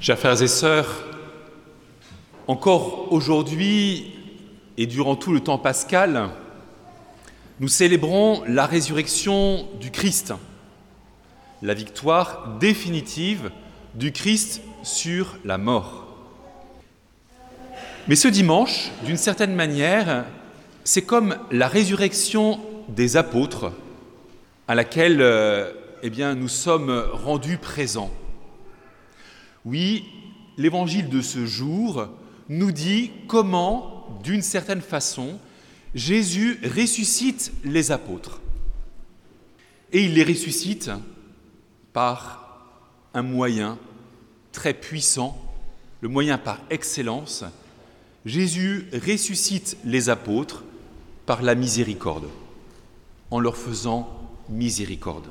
Chers frères et sœurs, encore aujourd'hui et durant tout le temps pascal, nous célébrons la résurrection du Christ, la victoire définitive du Christ sur la mort. Mais ce dimanche, d'une certaine manière, c'est comme la résurrection des apôtres à laquelle nous sommes rendus présents. Oui, l'évangile de ce jour nous dit comment, d'une certaine façon, Jésus ressuscite les apôtres. Et il les ressuscite par un moyen très puissant, le moyen par excellence. Jésus ressuscite les apôtres par la miséricorde, en leur faisant miséricorde.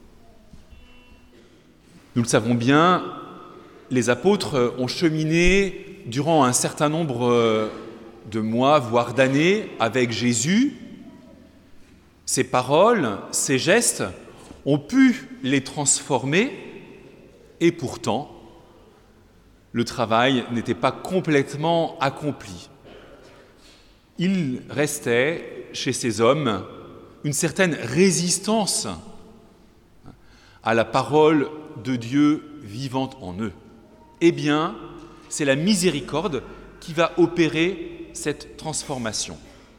Nous le savons bien, les apôtres ont cheminé durant un certain nombre de mois, voire d'années, avec Jésus. Ses paroles, ses gestes ont pu les transformer, et pourtant, le travail n'était pas complètement accompli. Il restait chez ces hommes une certaine résistance à la parole de Dieu vivante en eux. Eh bien, c'est la miséricorde qui va opérer cette transformation.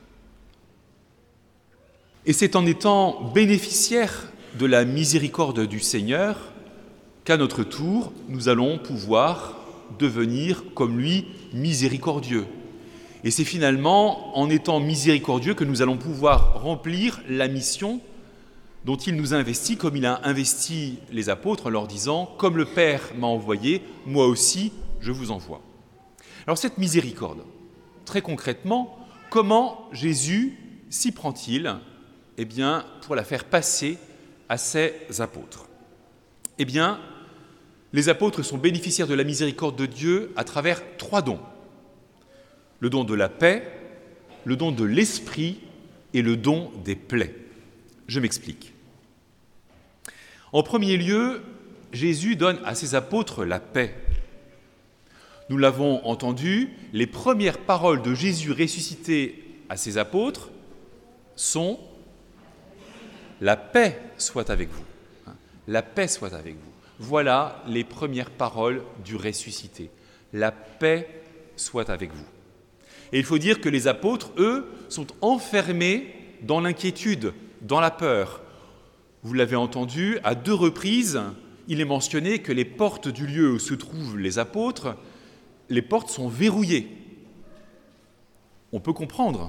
Et c'est en étant bénéficiaires de la miséricorde du Seigneur qu'à notre tour, nous allons pouvoir devenir, comme lui, miséricordieux. Et c'est finalement en étant miséricordieux que nous allons pouvoir remplir la mission dont il nous investit, comme il a investi les apôtres en leur disant « Comme le Père m'a envoyé, moi aussi je vous envoie ». Alors cette miséricorde, très concrètement, comment Jésus s'y prend-il ? Eh bien, pour la faire passer à ses apôtres. Eh bien, les apôtres sont bénéficiaires de la miséricorde de Dieu à travers 3 dons. Le don de la paix, le don de l'esprit et le don des plaies. Je m'explique. En premier lieu, Jésus donne à ses apôtres la paix. Nous l'avons entendu, les premières paroles de Jésus ressuscité à ses apôtres sont « La paix soit avec vous ». La paix soit avec vous. Voilà les premières paroles du ressuscité. La paix soit avec vous. Et il faut dire que les apôtres, eux, sont enfermés dans l'inquiétude, dans la peur. Vous l'avez entendu, à 2 reprises, il est mentionné que les portes du lieu où se trouvent les apôtres, les portes sont verrouillées. On peut comprendre.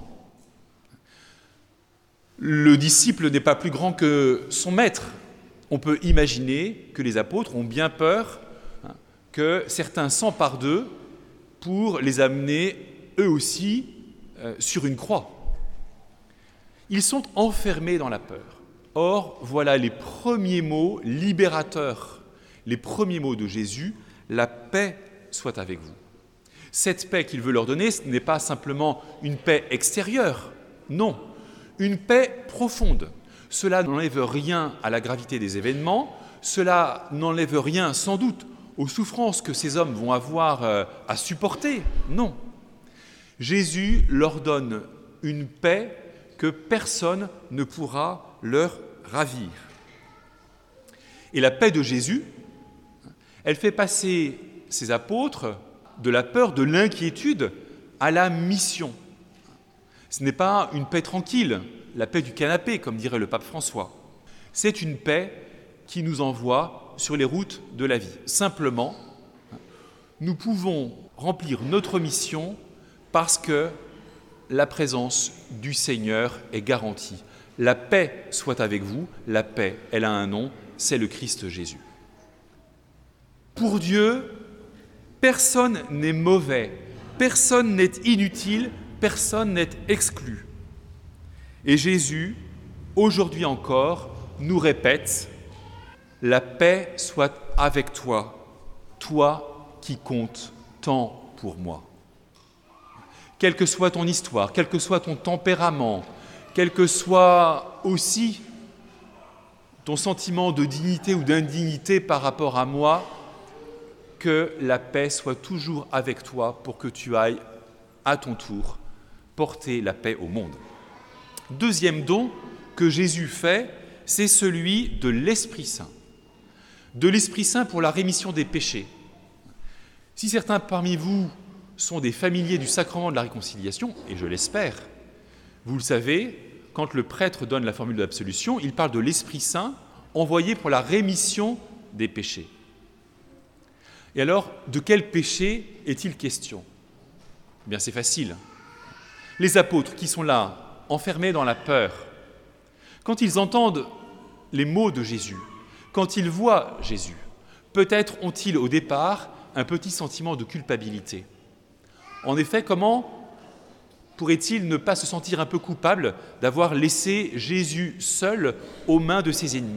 Le disciple n'est pas plus grand que son maître. On peut imaginer que les apôtres ont bien peur que certains s'emparent d'eux pour les amener, eux aussi, sur une croix. Ils sont enfermés dans la peur. Or, voilà les premiers mots libérateurs, les premiers mots de Jésus, « La paix soit avec vous ». Cette paix qu'il veut leur donner, ce n'est pas simplement une paix extérieure, non, une paix profonde. Cela n'enlève rien à la gravité des événements, cela n'enlève rien sans doute aux souffrances que ces hommes vont avoir à supporter, non. Jésus leur donne une paix que personne ne pourra leur ravir. Et la paix de Jésus, elle fait passer ses apôtres de la peur, de l'inquiétude à la mission. Ce n'est pas une paix tranquille, la paix du canapé, comme dirait le pape François. C'est une paix qui nous envoie sur les routes de la vie. Simplement, nous pouvons remplir notre mission parce que la présence du Seigneur est garantie. La paix soit avec vous, la paix, elle a un nom, c'est le Christ Jésus. Pour Dieu, personne n'est mauvais, personne n'est inutile, personne n'est exclu. Et Jésus, aujourd'hui encore, nous répète « La paix soit avec toi, toi qui comptes tant pour moi ». Quelle que soit ton histoire, quel que soit ton tempérament, quel que soit aussi ton sentiment de dignité ou d'indignité par rapport à moi, que la paix soit toujours avec toi pour que tu ailles, à ton tour, porter la paix au monde. Deuxième don que Jésus fait, c'est celui de l'Esprit Saint. De l'Esprit Saint pour la rémission des péchés. Si certains parmi vous sont des familiers du sacrement de la réconciliation, et je l'espère, vous le savez, quand le prêtre donne la formule de l'absolution, il parle de l'Esprit Saint envoyé pour la rémission des péchés. Et alors, de quel péché est-il question ? Eh bien, c'est facile. Les apôtres qui sont là, enfermés dans la peur, quand ils entendent les mots de Jésus, quand ils voient Jésus, peut-être ont-ils au départ un petit sentiment de culpabilité. En effet, comment pourrait-il ne pas se sentir un peu coupable d'avoir laissé Jésus seul aux mains de ses ennemis ?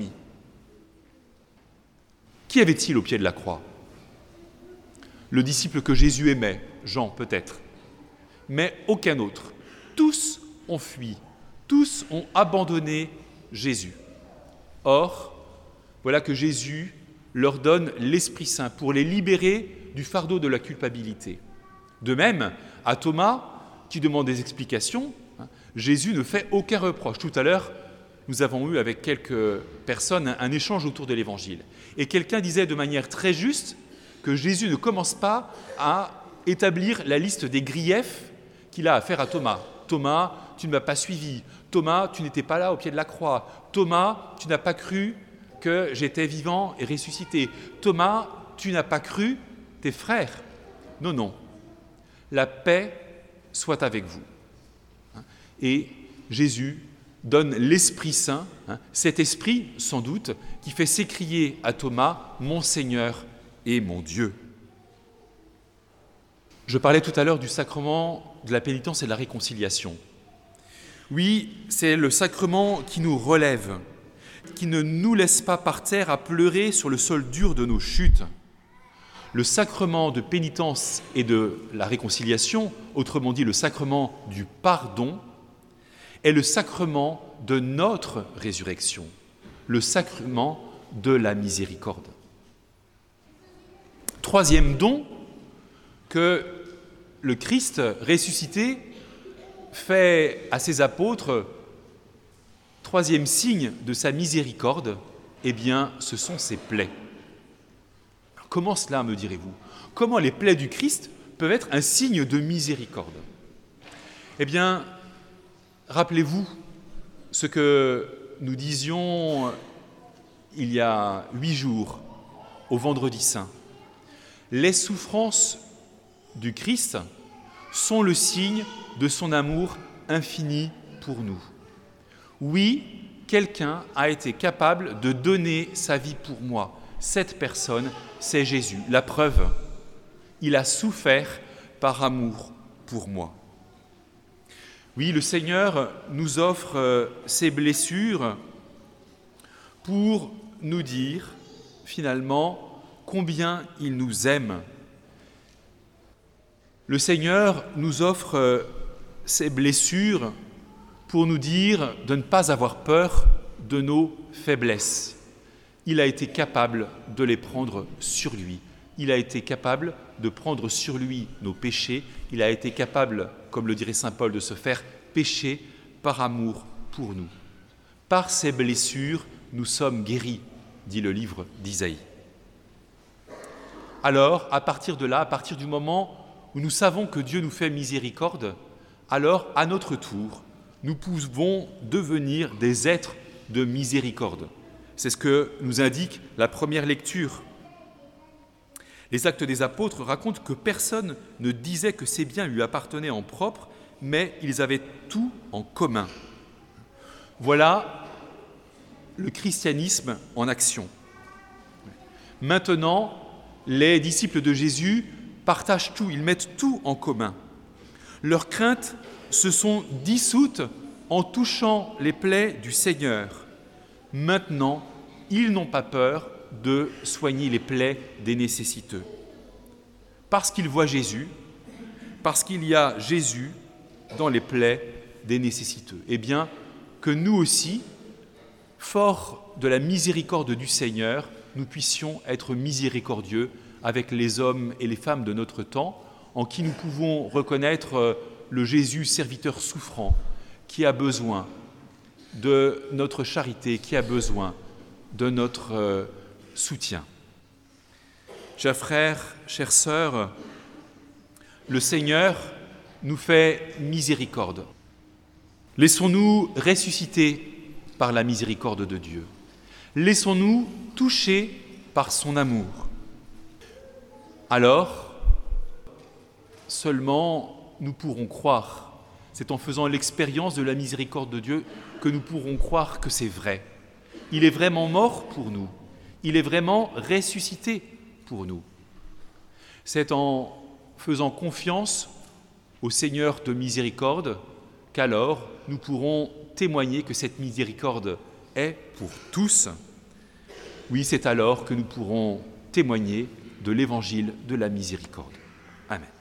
Qui avait-il au pied de la croix ? Le disciple que Jésus aimait, Jean peut-être, mais aucun autre. Tous ont fui, tous ont abandonné Jésus. Or, voilà que Jésus leur donne l'Esprit Saint pour les libérer du fardeau de la culpabilité. De même, à Thomas, qui demande des explications, Jésus ne fait aucun reproche. Tout à l'heure, nous avons eu avec quelques personnes un échange autour de l'Évangile. Et quelqu'un disait de manière très juste que Jésus ne commence pas à établir la liste des griefs qu'il a à faire à Thomas. Thomas, tu ne m'as pas suivi. Thomas, tu n'étais pas là au pied de la croix. Thomas, tu n'as pas cru que j'étais vivant et ressuscité. Thomas, tu n'as pas cru tes frères. Non, non. La paix soit avec vous. Et Jésus donne l'Esprit Saint, cet esprit, sans doute, qui fait s'écrier à Thomas « Mon Seigneur et mon Dieu ». Je parlais tout à l'heure du sacrement de la pénitence et de la réconciliation. Oui, c'est le sacrement qui nous relève, qui ne nous laisse pas par terre à pleurer sur le sol dur de nos chutes. Le sacrement de pénitence et de la réconciliation, autrement dit le sacrement du pardon, est le sacrement de notre résurrection, le sacrement de la miséricorde. Troisième don que le Christ ressuscité fait à ses apôtres, troisième signe de sa miséricorde, eh bien, ce sont ses plaies. Comment cela, me direz-vous ? Comment les plaies du Christ peuvent être un signe de miséricorde ? Eh bien, rappelez-vous ce que nous disions il y a 8 jours, au Vendredi Saint. Les souffrances du Christ sont le signe de son amour infini pour nous. Oui, quelqu'un a été capable de donner sa vie pour moi. Cette personne, c'est Jésus. La preuve, il a souffert par amour pour moi. Oui, le Seigneur nous offre ses blessures pour nous dire, finalement, combien il nous aime. Le Seigneur nous offre ses blessures pour nous dire de ne pas avoir peur de nos faiblesses. Il a été capable de les prendre sur lui. Il a été capable de prendre sur lui nos péchés. Il a été capable, comme le dirait saint Paul, de se faire pécher par amour pour nous. Par ses blessures, nous sommes guéris, dit le livre d'Isaïe. Alors, à partir de là, à partir du moment où nous savons que Dieu nous fait miséricorde, alors, à notre tour, nous pouvons devenir des êtres de miséricorde. C'est ce que nous indique la première lecture. Les Actes des Apôtres racontent que personne ne disait que ses biens lui appartenaient en propre, mais ils avaient tout en commun. Voilà le christianisme en action. Maintenant, les disciples de Jésus partagent tout, ils mettent tout en commun. Leurs craintes se sont dissoutes en touchant les plaies du Seigneur. Maintenant, ils n'ont pas peur de soigner les plaies des nécessiteux. Parce qu'ils voient Jésus, parce qu'il y a Jésus dans les plaies des nécessiteux. Eh bien, que nous aussi, forts de la miséricorde du Seigneur, nous puissions être miséricordieux avec les hommes et les femmes de notre temps, en qui nous pouvons reconnaître le Jésus serviteur souffrant, qui a besoin de notre charité, qui a besoin de notre soutien. Chers frères, chères sœurs, le Seigneur nous fait miséricorde. Laissons-nous ressusciter par la miséricorde de Dieu. Laissons-nous toucher par son amour. Alors, seulement nous pourrons croire. C'est en faisant l'expérience de la miséricorde de Dieu que nous pourrons croire que c'est vrai. Il est vraiment mort pour nous. Il est vraiment ressuscité pour nous. C'est en faisant confiance au Seigneur de miséricorde qu'alors nous pourrons témoigner que cette miséricorde est pour tous. Oui, c'est alors que nous pourrons témoigner de l'évangile de la miséricorde. Amen.